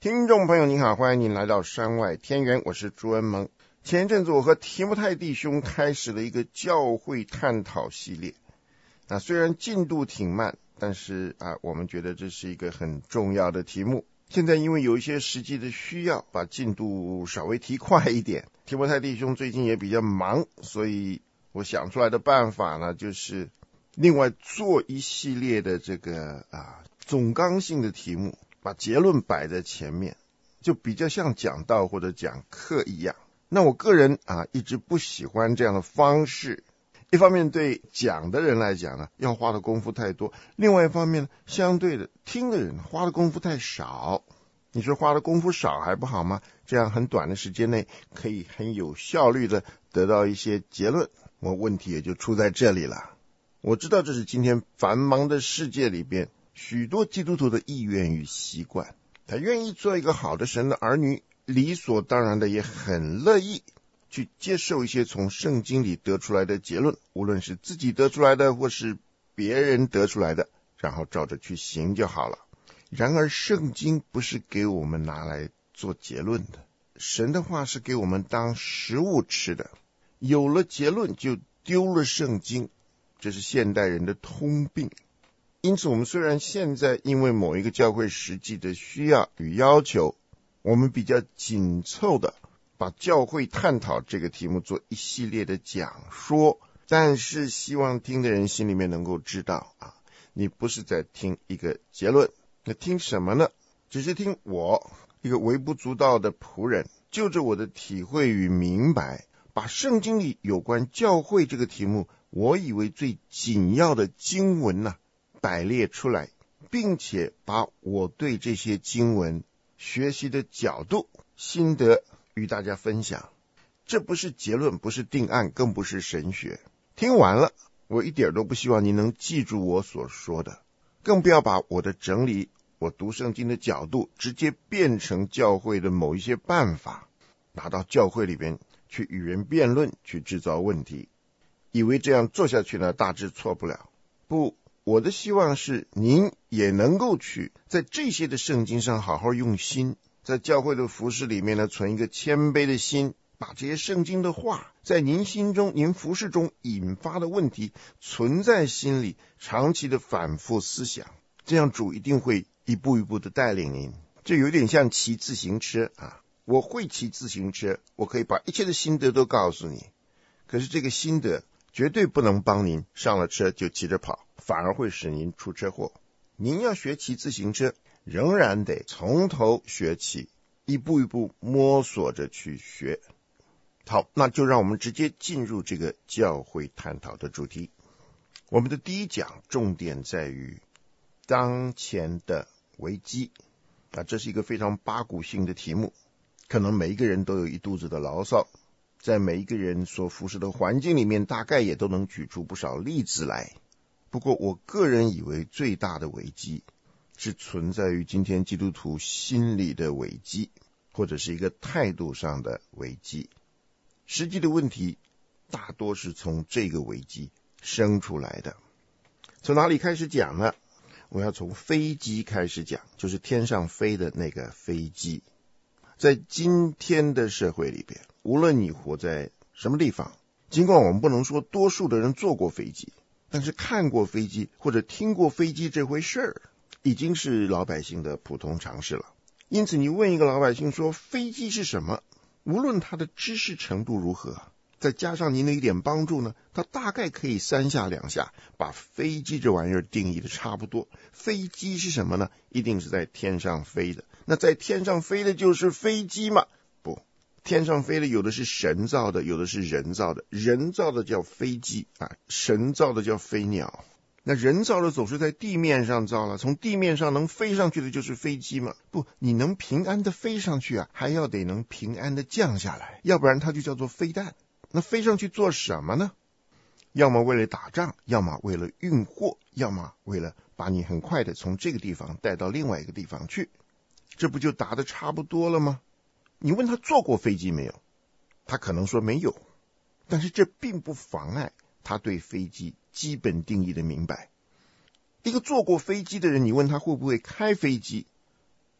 听众朋友您好，欢迎您来到山外天园，我是朱恩蒙。前一阵子我和提摩太弟兄开始了一个教会探讨系列，虽然进度挺慢，但是我们觉得这是一个很重要的题目。现在因为有一些实际的需要，把进度稍微提快一点。提摩太弟兄最近也比较忙，所以我想出来的办法呢，就是另外做一系列的这个总纲性的题目，把结论摆在前面，就比较像讲道或者讲课一样。那我个人一直不喜欢这样的方式，一方面对讲的人来讲呢，要花的功夫太多，另外一方面相对的听的人花的功夫太少。你说花的功夫少还不好吗？这样很短的时间内可以很有效率的得到一些结论，问题也就出在这里了。我知道这是今天繁忙的世界里边许多基督徒的意愿与习惯，他愿意做一个好的神的儿女，理所当然的也很乐意去接受一些从圣经里得出来的结论，无论是自己得出来的或是别人得出来的，然后照着去行就好了。然而圣经不是给我们拿来做结论的，神的话是给我们当食物吃的，有了结论就丢了圣经，这是现代人的通病。因此我们虽然现在因为某一个教会实际的需要与要求，我们比较紧凑的把教会探讨这个题目做一系列的讲说，但是希望听的人心里面能够知道你不是在听一个结论，那听什么呢？只是听我一个微不足道的仆人，就着我的体会与明白，把圣经里有关教会这个题目我以为最紧要的经文摆列出来，并且把我对这些经文学习的角度心得与大家分享。这不是结论，不是定案，更不是神学。听完了，我一点都不希望你能记住我所说的，更不要把我的整理，我读圣经的角度直接变成教会的某一些办法，拿到教会里边去与人辩论，去制造问题，以为这样做下去呢，大致错不了。不，我的希望是您也能够去在这些的圣经上好好用心，在教会的服事里面呢，存一个谦卑的心，把这些圣经的话在您心中您服事中引发的问题存在心里，长期的反复思想，这样主一定会一步一步的带领您。这有点像骑自行车我会骑自行车，我可以把一切的心得都告诉你，可是这个心得绝对不能帮您上了车就骑着跑，反而会使您出车祸。您要学骑自行车，仍然得从头学起，一步一步摸索着去学。好，那就让我们直接进入这个教会探讨的主题。我们的第一讲重点在于当前的危机这是一个非常八股性的题目，可能每一个人都有一肚子的牢骚，在每一个人所服侍的环境里面，大概也都能举出不少例子来。不过我个人以为最大的危机是存在于今天基督徒心理的危机，或者是一个态度上的危机。实际的问题大多是从这个危机生出来的。从哪里开始讲呢？我要从飞机开始讲，就是天上飞的那个飞机。在今天的社会里边，无论你活在什么地方，尽管我们不能说多数的人坐过飞机，但是看过飞机或者听过飞机这回事儿，已经是老百姓的普通常识了。因此你问一个老百姓说飞机是什么，无论他的知识程度如何，再加上您的一点帮助呢，他大概可以三下两下把飞机这玩意儿定义的差不多。飞机是什么呢？一定是在天上飞的。那在天上飞的就是飞机吗？不，天上飞的有的是神造的，有的是人造的。人造的叫飞机神造的叫飞鸟。那人造的总是在地面上造了，从地面上能飞上去的就是飞机嘛？不，你能平安的飞上去还要得能平安的降下来，要不然它就叫做飞弹。那飞上去做什么呢？要么为了打仗，要么为了运货，要么为了把你很快的从这个地方带到另外一个地方去。这不就答得差不多了吗？你问他坐过飞机没有，他可能说没有，但是这并不妨碍他对飞机基本定义的明白。一个坐过飞机的人，你问他会不会开飞机，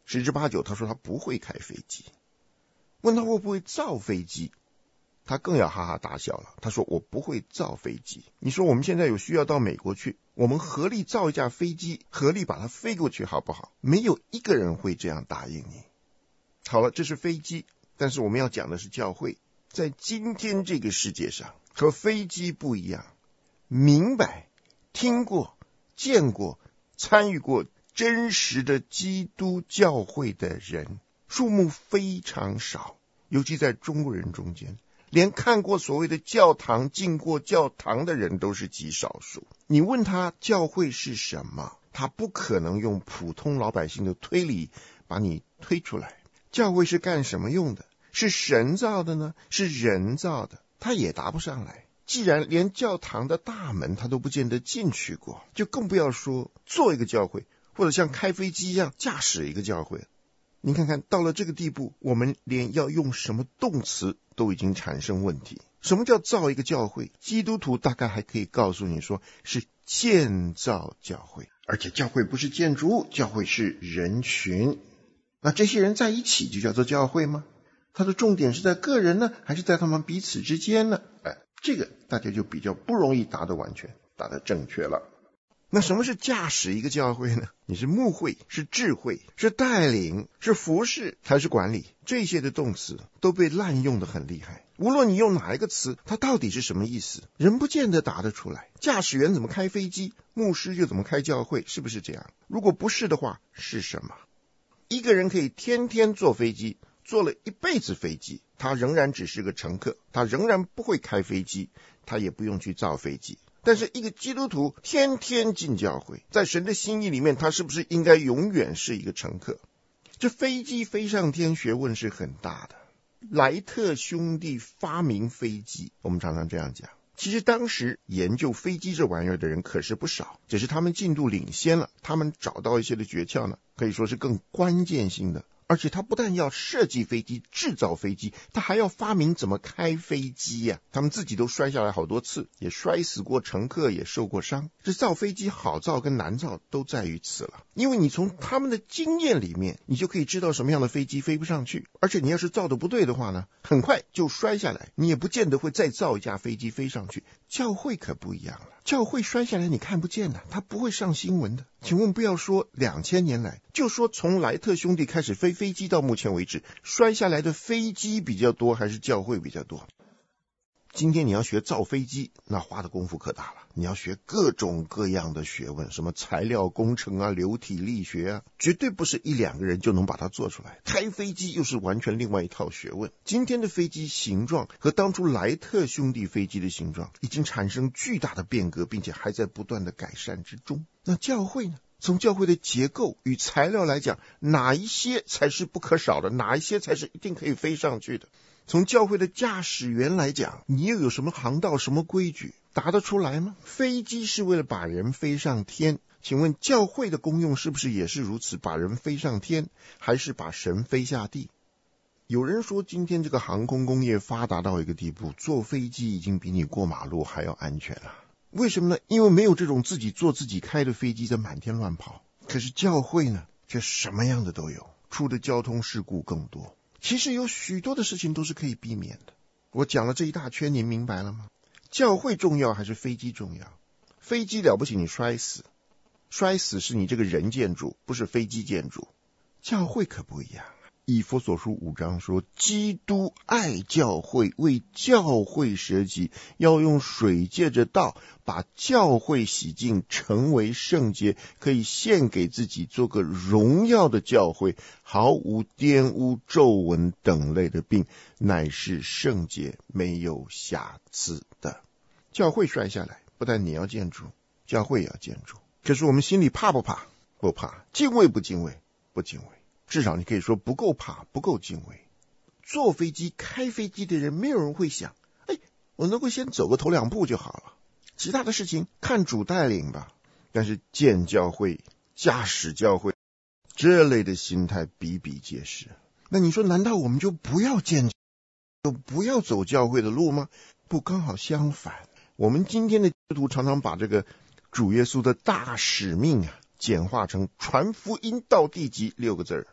十之八九他说他不会开飞机。问他会不会造飞机，他更要哈哈大笑了。他说我不会造飞机。你说我们现在有需要到美国去，我们合力造一架飞机，合力把它飞过去好不好？没有一个人会这样答应你。好了，这是飞机，但是我们要讲的是教会。在今天这个世界上和飞机不一样，明白、听过、见过、参与过真实的基督教会的人数目非常少，尤其在中国人中间，连看过所谓的教堂、进过教堂的人都是极少数。你问他教会是什么，他不可能用普通老百姓的推理把你推出来。教会是干什么用的？是神造的呢？是人造的？他也答不上来。既然连教堂的大门他都不见得进去过，就更不要说做一个教会，或者像开飞机一样驾驶一个教会。你看看到了这个地步，我们连要用什么动词都已经产生问题。什么叫造一个教会？基督徒大概还可以告诉你说是建造教会，而且教会不是建筑物，教会是人群。那这些人在一起就叫做教会吗？它的重点是在个人呢，还是在他们彼此之间呢？这个大家就比较不容易答得完全，答得正确了。那什么是驾驶一个教会呢？你是牧会，是智慧，是带领，是服侍，还是管理？这些的动词都被滥用得很厉害。无论你用哪一个词，它到底是什么意思，人不见得答得出来。驾驶员怎么开飞机，牧师就怎么开教会，是不是这样？如果不是的话，是什么？一个人可以天天坐飞机，坐了一辈子飞机，他仍然只是个乘客，他仍然不会开飞机，他也不用去造飞机。但是一个基督徒天天进教会，在神的心意里面，他是不是应该永远是一个乘客？这飞机飞上天学问是很大的。莱特兄弟发明飞机，我们常常这样讲。其实当时研究飞机这玩意儿的人可是不少，只是他们进度领先了，他们找到一些的诀窍呢，可以说是更关键性的。而且他不但要设计飞机、制造飞机，他还要发明怎么开飞机呀。他们自己都摔下来好多次，也摔死过乘客，也受过伤。这造飞机好造跟难造都在于此了。因为你从他们的经验里面，你就可以知道什么样的飞机飞不上去。而且你要是造的不对的话呢，很快就摔下来，你也不见得会再造一架飞机飞上去。教会可不一样了，教会摔下来你看不见的，它不会上新闻的。请问不要说2000年来，就说从莱特兄弟开始飞飞机到目前为止，摔下来的飞机比较多还是教会比较多？今天你要学造飞机，那花的功夫可大了。你要学各种各样的学问，什么材料工程啊、流体力学啊，绝对不是一两个人就能把它做出来。开飞机又是完全另外一套学问。今天的飞机形状和当初莱特兄弟飞机的形状已经产生巨大的变革，并且还在不断的改善之中。那教会呢？从教会的结构与材料来讲，哪一些才是不可少的，哪一些才是一定可以飞上去的？从教会的驾驶员来讲，你又有什么航道、什么规矩，答得出来吗？飞机是为了把人飞上天，请问教会的功用是不是也是如此，把人飞上天，还是把神飞下地？有人说今天这个航空工业发达到一个地步，坐飞机已经比你过马路还要安全了。为什么呢？因为没有这种自己坐自己开的飞机在满天乱跑。可是教会呢，却什么样的都有，出的交通事故更多。其实有许多的事情都是可以避免的。我讲了这一大圈，您明白了吗？教会重要还是飞机重要？飞机了不起你摔死，摔死是你这个人建筑，不是飞机建筑。教会可不一样。以弗所书5章说，基督爱教会，为教会舍己，要用水借着道把教会洗净，成为圣洁，可以献给自己，做个荣耀的教会，毫无玷污、皱纹等类的病，乃是圣洁，没有瑕疵的。教会摔下来，不但你要建筑，教会也要建筑。可是我们心里怕不怕？不怕。敬畏不敬畏？不敬畏。至少你可以说不够怕，不够敬畏。坐飞机、开飞机的人，没有人会想，我能够先走个头2步就好了，其他的事情看主带领吧。但是建教会、驾驶教会这类的心态比比皆是。那你说，难道我们就不要建，就不要走教会的路吗？不，刚好相反。我们今天的基督徒常常把这个主耶稣的大使命简化成传福音到地极6个字。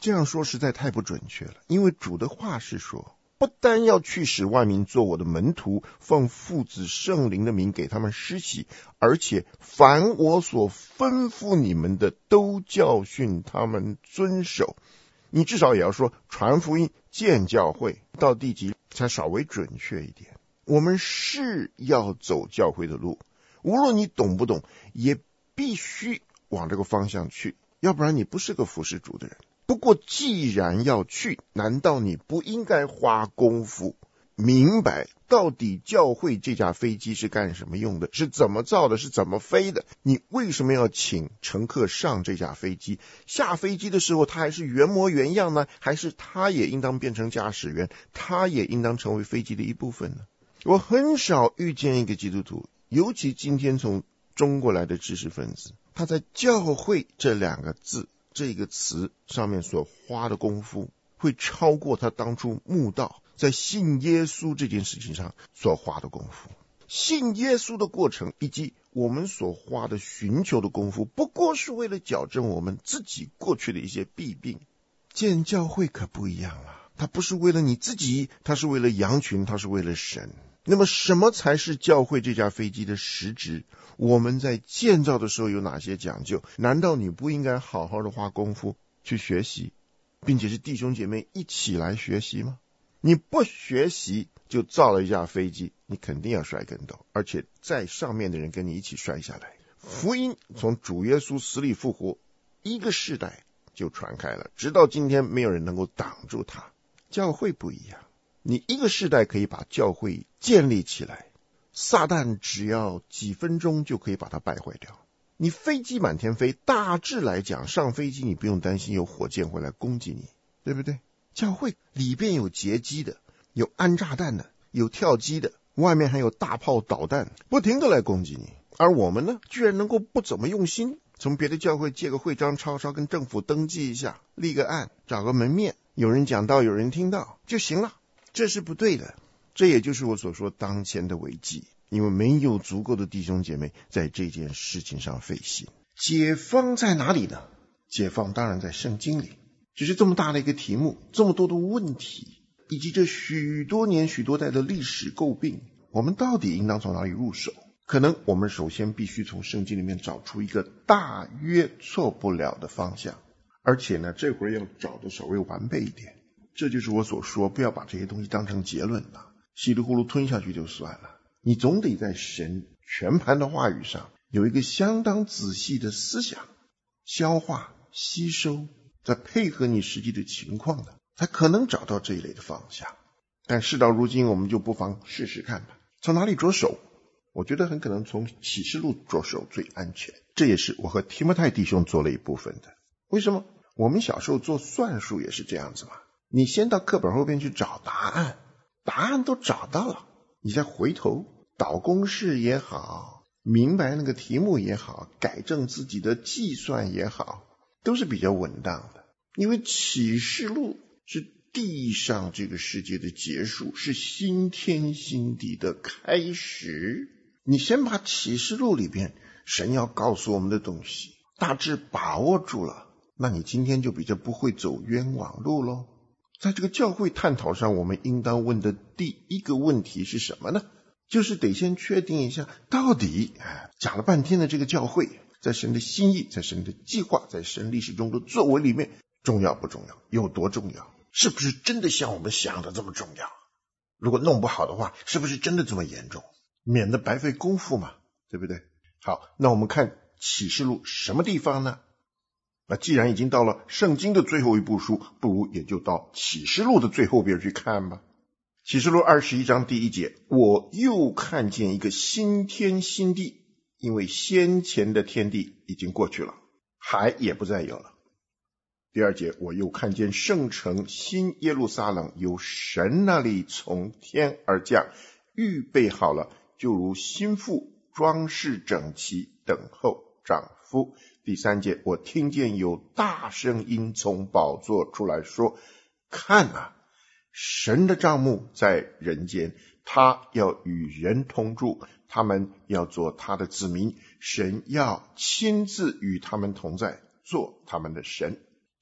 这样说实在太不准确了，因为主的话是说，不单要去使万民做我的门徒，奉父子圣灵的名给他们施洗，而且凡我所吩咐你们的，都教训他们遵守。你至少也要说传福音、建教会，到第几才稍微准确一点。我们是要走教会的路，无论你懂不懂，也必须往这个方向去，要不然你不是个服侍主的人。不过既然要去，难道你不应该花功夫明白到底教会这架飞机是干什么用的，是怎么造的，是怎么飞的？你为什么要请乘客上这架飞机？下飞机的时候他还是原模原样呢，还是他也应当变成驾驶员，他也应当成为飞机的一部分呢？我很少遇见一个基督徒，尤其今天从中国来的知识分子，他在教会这两个字这个词上面所花的功夫，会超过他当初慕道在信耶稣这件事情上所花的功夫。信耶稣的过程以及我们所花的寻求的功夫，不过是为了矫正我们自己过去的一些弊病。建教会可不一样了，它不是为了你自己，它是为了羊群，它是为了神。那么什么才是教会这架飞机的实质？我们在建造的时候有哪些讲究？难道你不应该好好的花功夫去学习，并且是弟兄姐妹一起来学习吗？你不学习就造了一架飞机，你肯定要摔跟斗，而且在上面的人跟你一起摔下来。福音从主耶稣死里复活一个世代就传开了，直到今天没有人能够挡住它。教会不一样，你一个世代可以把教会建立起来，撒旦只要几分钟就可以把它败坏掉。你飞机满天飞，大致来讲上飞机你不用担心有火箭会来攻击你，对不对？教会里边有截击的，有安炸弹的，有跳机的，外面还有大炮导弹不停的来攻击你。而我们呢，居然能够不怎么用心，从别的教会借个会章抄抄，跟政府登记一下，立个案，找个门面，有人讲到有人听到就行了。这是不对的，这也就是我所说当前的危机，因为没有足够的弟兄姐妹在这件事情上费心。解放在哪里呢？解放当然在圣经里，只是这么大的一个题目，这么多的问题，以及这许多年许多代的历史诟病，我们到底应当从哪里入手？可能我们首先必须从圣经里面找出一个大约错不了的方向，而且呢，这会儿要找的稍微完备一点。这就是我所说，不要把这些东西当成结论了，稀里糊涂吞下去就算了。你总得在神全盘的话语上有一个相当仔细的思想，消化吸收，再配合你实际的情况的，才可能找到这一类的方向。但事到如今，我们就不妨试试看吧。从哪里着手？我觉得很可能从启示录着手最安全，这也是我和提摩太弟兄做了一部分的。为什么？我们小时候做算术也是这样子嘛，你先到课本后边去找答案，答案都找到了，你再回头导公式也好，明白那个题目也好，改正自己的计算也好，都是比较稳当的。因为启示录是地上这个世界的结束，是新天新地的开始。你先把启示录里边神要告诉我们的东西大致把握住了，那你今天就比较不会走冤枉路咯。在这个教会探讨上，我们应当问的第一个问题是什么呢？就是得先确定一下，到底讲了半天的这个教会在神的心意，在神的计划，在神历史中的作为里面重要不重要，有多重要，是不是真的像我们想的这么重要？如果弄不好的话，是不是真的这么严重？免得白费功夫嘛，对不对？好，那我们看启示录什么地方呢？那既然已经到了圣经的最后一部书，不如也就到启示录的最后边去看吧。启示录21章第1节，我又看见一个新天新地，因为先前的天地已经过去了，海也不再有了。第2节，我又看见圣城新耶路撒冷由神那里从天而降，预备好了，就如新妇装饰整齐，等候丈夫。第3节，我听见有大声音从宝座出来说，看啊，神的帐幕在人间，他要与人同住，他们要做他的子民，神要亲自与他们同在，做他们的神。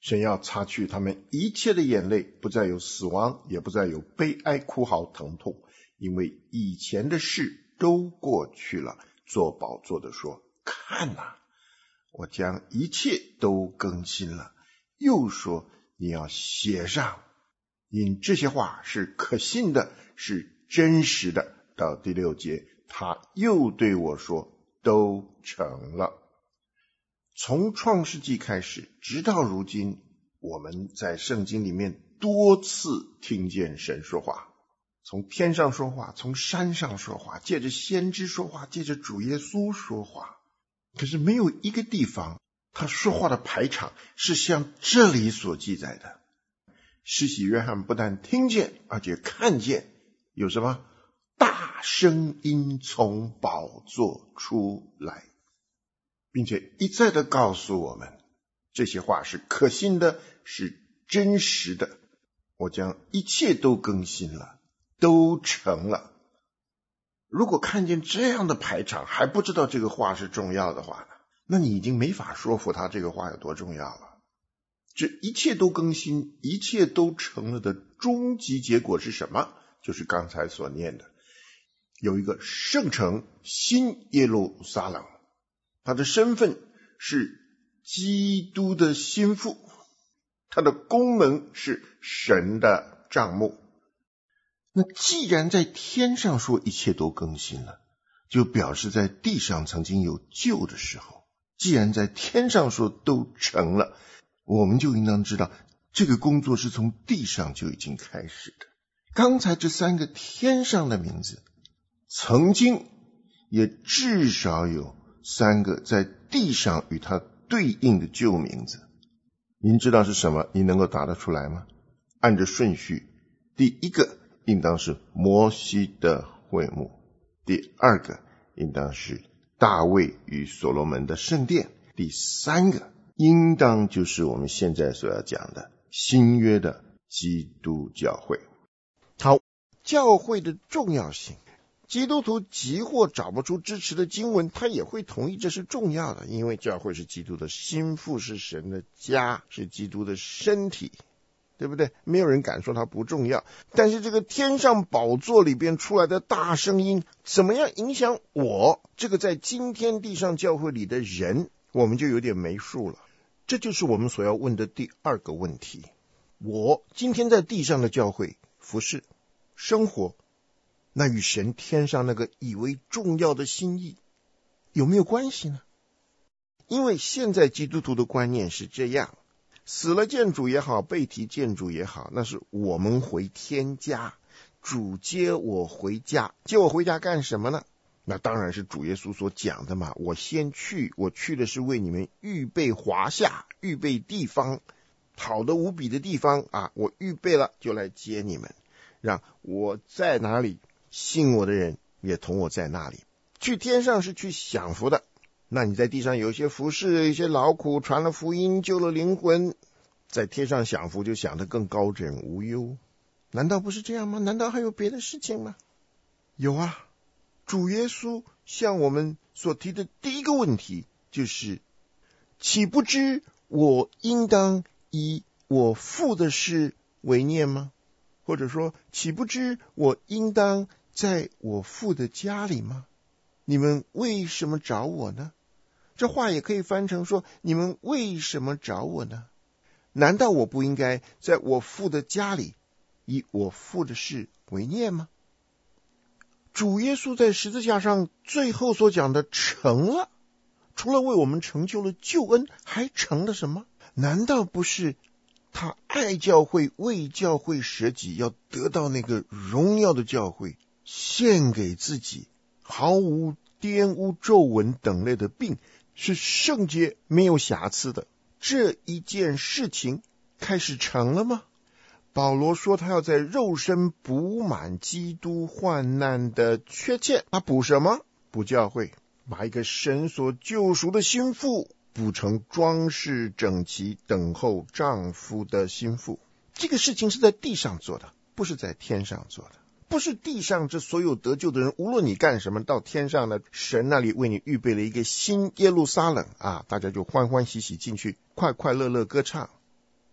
神要擦去他们一切的眼泪，不再有死亡，也不再有悲哀、哭嚎、疼痛，因为以前的事都过去了。坐宝座的说：看啊，我将一切都更新了。又说：你要写上，因这些话是可信的，是真实的。到第6节，他又对我说：都成了。从创世纪开始，直到如今，我们在圣经里面多次听见神说话，从天上说话，从山上说话，借着先知说话，借着主耶稣说话。可是没有一个地方他说话的排场是像这里所记载的。施洗约翰不但听见，而且看见有什么大声音从宝座出来，并且一再的告诉我们，这些话是可信的，是真实的。我将一切都更新了，都成了。如果看见这样的排场还不知道这个话是重要的话呢，那你已经没法说服他这个话有多重要了。这一切都更新，一切都成了的终极结果是什么？就是刚才所念的，有一个圣城新耶路撒冷，他的身份是基督的心腹，他的功能是神的帐幕。那既然在天上说一切都更新了，就表示在地上曾经有旧的时候。既然在天上说都成了，我们就应当知道这个工作是从地上就已经开始的。刚才这3个天上的名字，曾经也至少有3个在地上与它对应的旧名字。您知道是什么？你能够答得出来吗？按着顺序，第一个应当是摩西的会幕，第二个应当是大卫与所罗门的圣殿，第3个应当就是我们现在所要讲的新约的基督教会。好，教会的重要性，基督徒急或找不出支持的经文，他也会同意这是重要的，因为教会是基督的心腹，是神的家，是基督的身体，对不对？没有人敢说它不重要。但是这个天上宝座里边出来的大声音，怎么样影响我这个在今天地上教会里的人，我们就有点没数了。这就是我们所要问的第2个问题。我今天在地上的教会服事生活，那与神天上那个以为重要的心意有没有关系呢？因为现在基督徒的观念是这样，死了见主也好，被提见主也好，那是我们回天家，主接我回家。接我回家干什么呢？那当然是主耶稣所讲的嘛，我先去，我去的是为你们预备华夏，预备地方，好的无比的地方啊，我预备了就来接你们，让我在哪里，信我的人也同我在那里。去天上是去享福的，那你在地上有一些服事，一些劳苦，传了福音，救了灵魂，在天上享福就享得更高枕无忧。难道不是这样吗？难道还有别的事情吗？有啊，主耶稣向我们所提的第一个问题就是：岂不知我应当以我父的事为念吗？或者说，岂不知我应当在我父的家里吗？你们为什么找我呢？这话也可以翻成说，你们为什么找我呢？难道我不应该在我父的家里以我父的事为念吗？主耶稣在十字架上最后所讲的成了，除了为我们成就了救恩，还成了什么？难道不是他爱教会，为教会舍己，要得到那个荣耀的教会，献给自己，毫无玷污皱纹等类的病，是圣洁没有瑕疵的。这一件事情开始成了吗？保罗说他要在肉身补满基督患难的缺欠，他补什么？补教会，把一个神所救赎的心腹补成装饰整齐等候丈夫的心腹。这个事情是在地上做的，不是在天上做的。不是地上这所有得救的人，无论你干什么，到天上的神那里为你预备了一个新耶路撒冷啊，大家就欢欢喜喜进去，快快乐乐歌唱。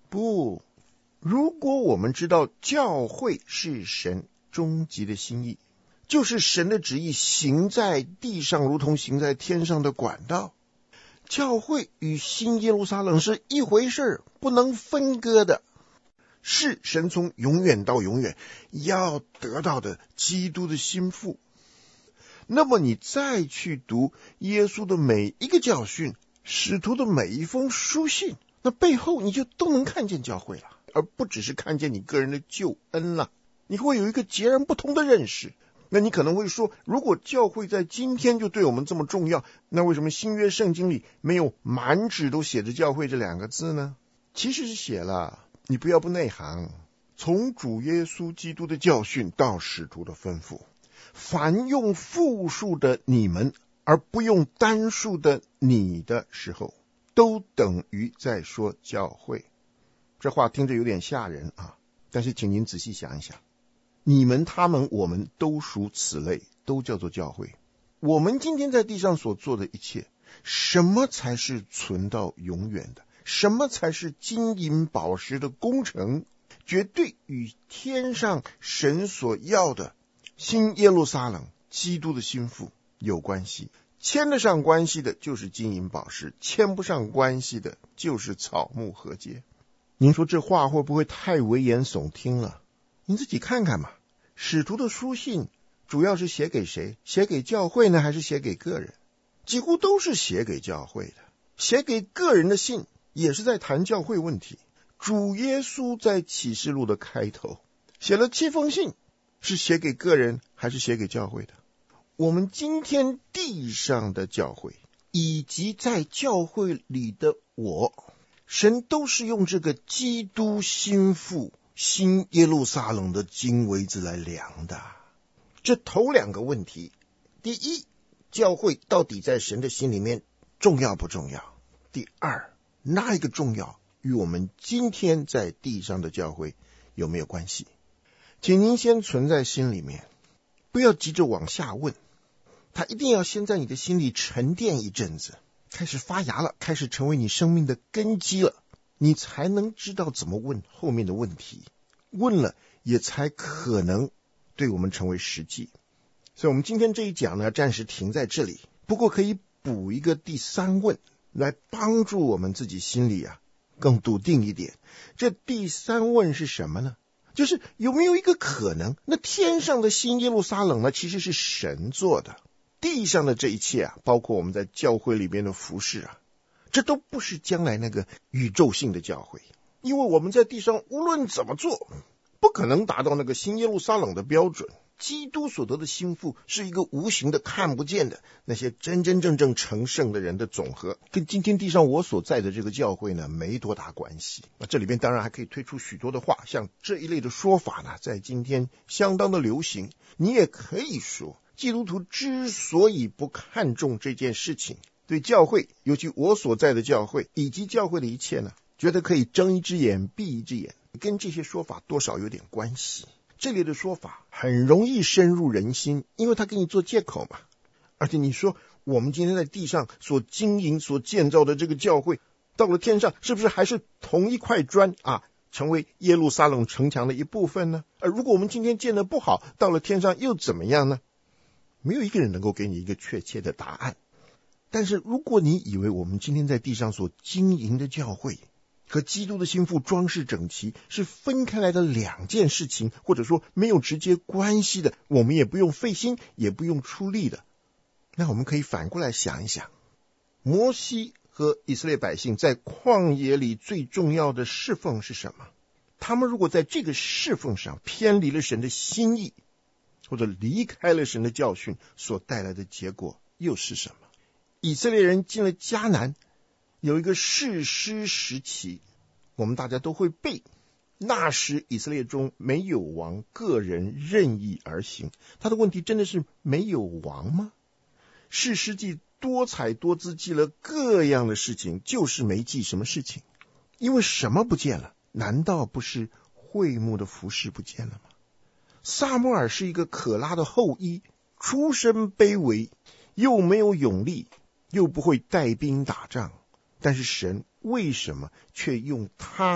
不，如果我们知道教会是神终极的心意，就是神的旨意行在地上如同行在天上的管道，教会与新耶路撒冷是一回事，不能分割的，是神从永远到永远要得到的基督的心腹。那么你再去读耶稣的每一个教训，使徒的每一封书信，那背后你就都能看见教会了，而不只是看见你个人的救恩了。你会有一个截然不同的认识。那你可能会说，如果教会在今天就对我们这么重要，那为什么新约圣经里没有满纸都写着教会这2个字呢？其实是写了，你不要不内行。从主耶稣基督的教训到使徒的吩咐，凡用复数的你们而不用单数的你的时候，都等于在说教会。这话听着有点吓人啊，但是请您仔细想一想，你们、他们、我们都属此类，都叫做教会。我们今天在地上所做的一切，什么才是存到永远的？什么才是金银宝石的工程？绝对与天上神所要的新耶路撒冷基督的心腹有关系。牵得上关系的就是金银宝石，牵不上关系的就是草木禾秸。您说这话会不会太危言耸听了？您自己看看嘛。使徒的书信主要是写给谁？写给教会呢，还是写给个人？几乎都是写给教会的。写给个人的信也是在谈教会问题。主耶稣在启示录的开头写了7封信，是写给个人还是写给教会的？我们今天地上的教会以及在教会里的我，神都是用这个基督心腹新耶路撒冷的金围子来量的。这头2个问题，第一，教会到底在神的心里面重要不重要？第二，那一个重要与我们今天在地上的教会有没有关系？请您先存在心里面，不要急着往下问，它一定要先在你的心里沉淀一阵子，开始发芽了，开始成为你生命的根基了，你才能知道怎么问后面的问题，问了也才可能对我们成为实际。所以我们今天这一讲呢，暂时停在这里，不过可以补一个第3问，来帮助我们自己心里更笃定一点。这第3问是什么呢？就是有没有一个可能，那天上的新耶路撒冷呢，其实是神做的，地上的这一切包括我们在教会里边的服事这都不是将来那个宇宙性的教会。因为我们在地上无论怎么做，不可能达到那个新耶路撒冷的标准。基督所得的心腹是一个无形的、看不见的那些真真正正成圣的人的总和，跟今天地上我所在的这个教会呢没多大关系。这里边当然还可以推出许多的话，像这一类的说法呢，在今天相当的流行。你也可以说，基督徒之所以不看重这件事情，对教会，尤其我所在的教会以及教会的一切呢，觉得可以睁一只眼闭一只眼，跟这些说法多少有点关系。这类的说法很容易深入人心，因为他给你做借口嘛。而且你说我们今天在地上所经营所建造的这个教会，到了天上是不是还是同一块砖成为耶路撒冷城墙的一部分呢？而如果我们今天建得不好，到了天上又怎么样呢？没有一个人能够给你一个确切的答案。但是如果你以为我们今天在地上所经营的教会和基督的心腹装饰整齐是分开来的2件事情，或者说没有直接关系的，我们也不用费心也不用出力的，那我们可以反过来想一想，摩西和以色列百姓在旷野里最重要的侍奉是什么？他们如果在这个侍奉上偏离了神的心意，或者离开了神的教训，所带来的结果又是什么？以色列人进了迦南，有一个士师时期，我们大家都会背。那时以色列中没有王，个人任意而行。他的问题真的是没有王吗？士师记多彩多姿，记了各样的事情，就是没记什么事情。因为什么不见了？难道不是会幕的服饰不见了吗？撒母耳是一个可拉的后裔，出身卑微，又没有勇力，又不会带兵打仗，但是神为什么却用他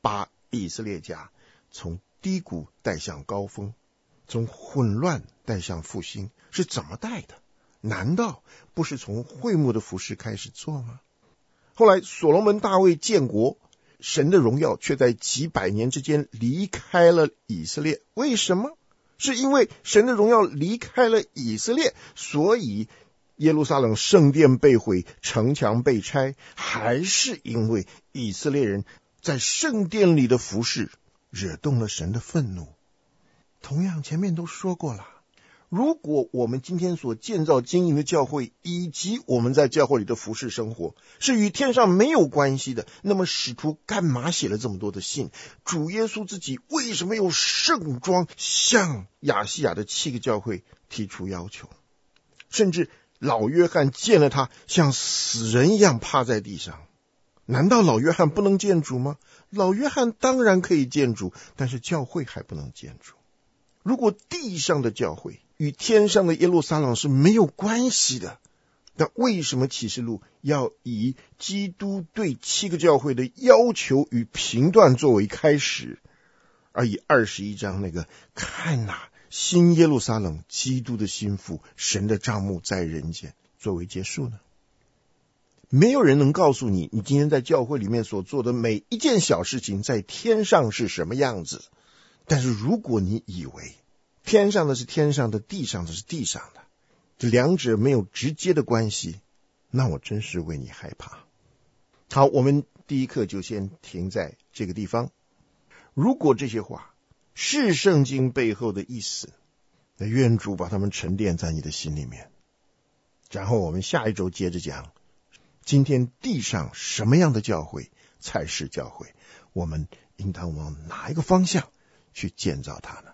把以色列家从低谷带向高峰，从混乱带向复兴，是怎么带的？难道不是从会幕的服事开始做吗？后来所罗门大卫建国，神的荣耀却在几百年之间离开了以色列。为什么？是因为神的荣耀离开了以色列，所以耶路撒冷圣殿被毁，城墙被拆，还是因为以色列人在圣殿里的服事惹动了神的愤怒？同样前面都说过了，如果我们今天所建造经营的教会，以及我们在教会里的服事生活是与天上没有关系的，那么使徒干嘛写了这么多的信？主耶稣自己为什么有盛装向亚细亚的7个教会提出要求？甚至老约翰见了他像死人一样趴在地上，难道老约翰不能见主吗？老约翰当然可以见主，但是教会还不能见主。如果地上的教会与天上的耶路撒冷是没有关系的，那为什么启示录要以基督对7个教会的要求与评断作为开始，而以21章那个看哪，新耶路撒冷，基督的心腹，神的帐幕在人间作为结束呢？没有人能告诉你，你今天在教会里面所做的每一件小事情在天上是什么样子。但是如果你以为天上的是天上的，地上的是地上的，这两者没有直接的关系，那我真是为你害怕。好，我们第一课就先停在这个地方。如果这些话是圣经背后的意思，那愿主把它们沉淀在你的心里面。然后我们下一周接着讲，今天地上什么样的教会才是教会，我们应当往哪一个方向去建造它呢？